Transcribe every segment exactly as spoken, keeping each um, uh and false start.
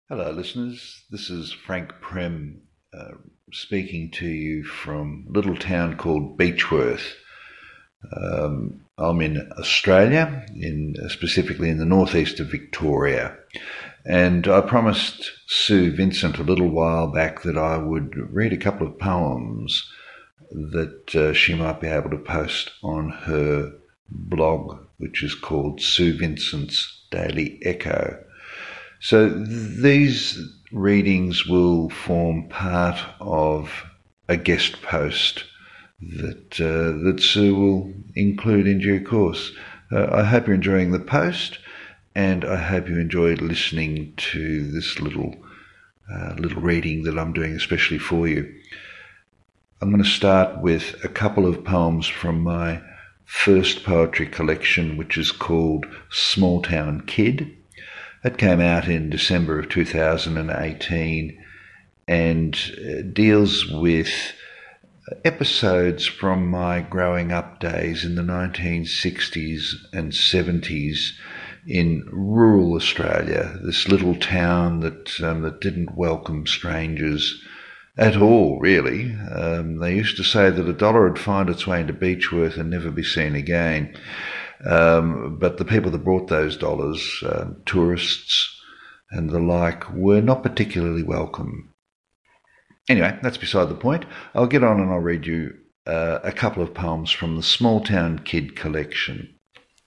Hello, listeners. This is Frank Prem uh, speaking to you from a little town called Beechworth. Um, I'm in Australia, in uh, specifically in the northeast of Victoria, and I promised Sue Vincent a little while back that I would read a couple of poems that uh, she might be able to post on her blog, which is called Sue Vincent's Daily Echo. So these readings will form part of a guest post that uh, that Sue will include in due course. Uh, I hope you're enjoying the post, and I hope you enjoyed listening to this little uh, little reading that I'm doing especially for you. I'm going to start with a couple of poems from my first poetry collection, which is called Small Town Kid. It came out in December of two thousand eighteen and deals with episodes from my growing up days in the nineteen sixties and seventies in rural Australia, this little town that um, that didn't welcome strangers at all, really. Um, they used to say that a dollar would find its way into Beechworth and never be seen again. Um, but the people that brought those dollars, uh, tourists and the like, were not particularly welcome. Anyway, that's beside the point. I'll get on and I'll read you uh, a couple of poems from the Small Town Kid collection.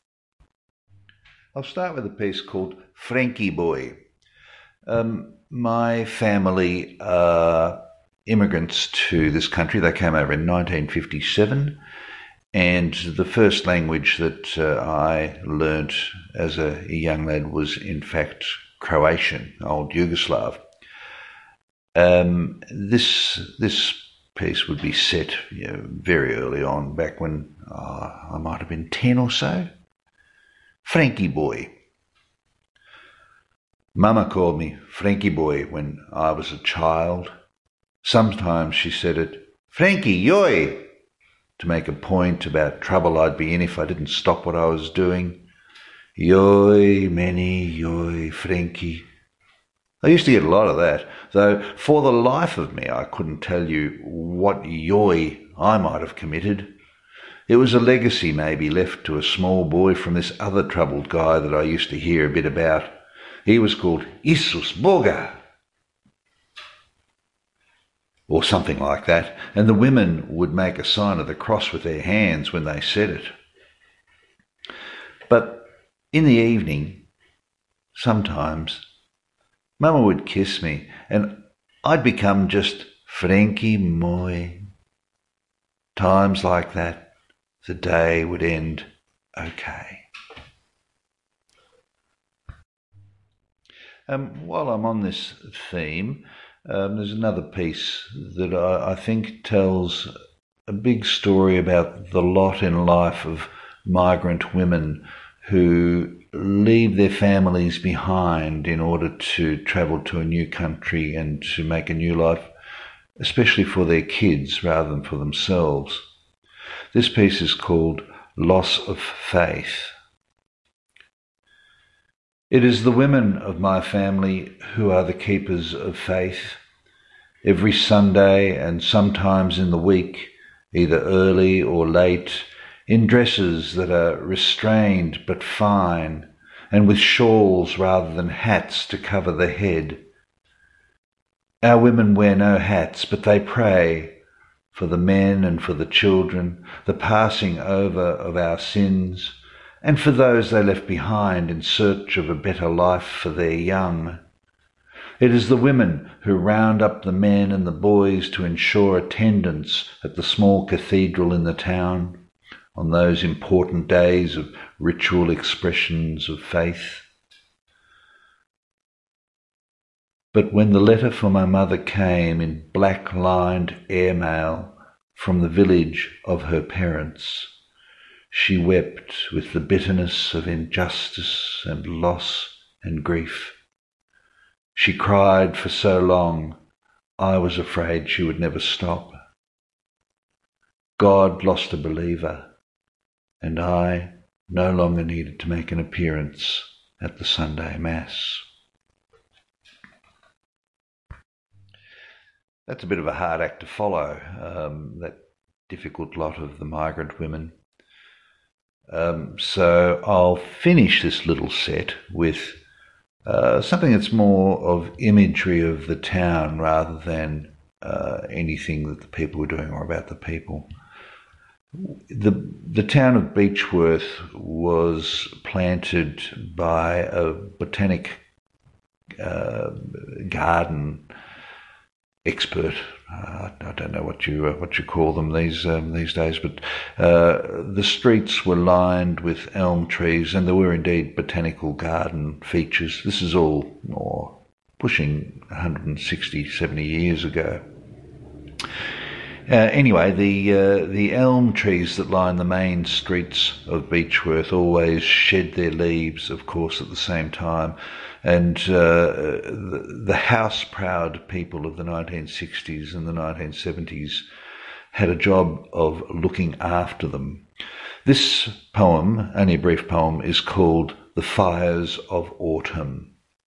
I'll start with a piece called Frankie Boy. Um, my family are immigrants to this country. They came over in nineteen fifty-seven. And the first language that uh, I learnt as a, a young lad was, in fact, Croatian, old Yugoslav. Um, this this piece would be set you know, very early on, back when uh, I might have been ten or so. Frankie Boy. Mama called me Frankie Boy when I was a child. Sometimes she said it, Frankie, yoy, to make a point about trouble I'd be in if I didn't stop what I was doing. Yoy, many, yoy, Frankie. I used to get a lot of that, though for the life of me I couldn't tell you what yoy I might have committed. It was a legacy maybe left to a small boy from this other troubled guy that I used to hear a bit about. He was called Isus Boga, or something like that, and the women would make a sign of the cross with their hands when they said it. But in the evening, sometimes, Mama would kiss me, and I'd become just Frankie Moy. Times like that, the day would end okay. Um, while I'm on this theme, Um, there's another piece that I, I think tells a big story about the lot in life of migrant women who leave their families behind in order to travel to a new country and to make a new life, especially for their kids rather than for themselves. This piece is called Loss of Faith. It is the women of my family who are the keepers of faith. Every Sunday and sometimes in the week, either early or late, in dresses that are restrained but fine, and with shawls rather than hats to cover the head. Our women wear no hats, but they pray for the men and for the children, the passing over of our sins, and for those they left behind in search of a better life for their young. It is the women who round up the men and the boys to ensure attendance at the small cathedral in the town on those important days of ritual expressions of faith. But when the letter for my mother came in black-lined airmail from the village of her parents, she wept with the bitterness of injustice and loss and grief. She cried for so long, I was afraid she would never stop. God lost a believer, and I no longer needed to make an appearance at the Sunday Mass. that's a bit of a hard act to follow, um, that difficult lot of the migrant women. Um, so I'll finish this little set with uh, something that's more of imagery of the town rather than uh, anything that the people were doing or about the people. The the town of Beechworth was planted by a botanic uh, garden expert. Uh, I don't know what you uh, what you call them these um, these days, but uh, the streets were lined with elm trees, and there were indeed botanical garden features. This is all more pushing one hundred sixty, seventy years ago. Uh, anyway, the uh, the elm trees that line the main streets of Beechworth always shed their leaves, of course, at the same time, and uh, the, the house-proud people of the nineteen sixties and the nineteen seventies had a job of looking after them. This poem, only a brief poem, is called The Fires of Autumn.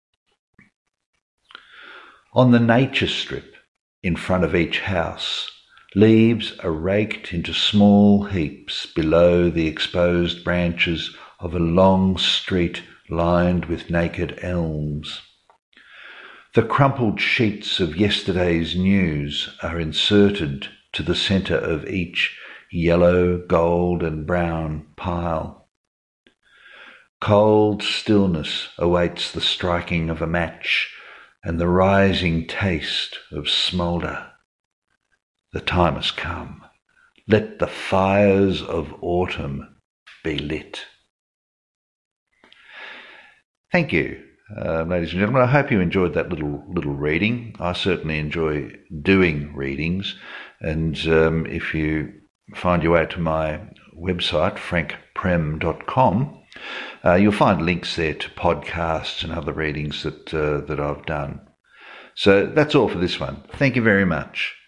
On the nature strip in front of each house, leaves are raked into small heaps below the exposed branches of a long street lined with naked elms. The crumpled sheets of yesterday's news are inserted to the centre of each yellow, gold and brown pile. Cold stillness awaits the striking of a match and the rising taste of smoulder. The time has come. Let the fires of autumn be lit. Thank you, uh, ladies and gentlemen. I hope you enjoyed that little little reading. I certainly enjoy doing readings, and um, if you find your way to my website, frank prem dot com, uh, you'll find links there to podcasts and other readings that uh, that I've done. So that's all for this one. Thank you very much.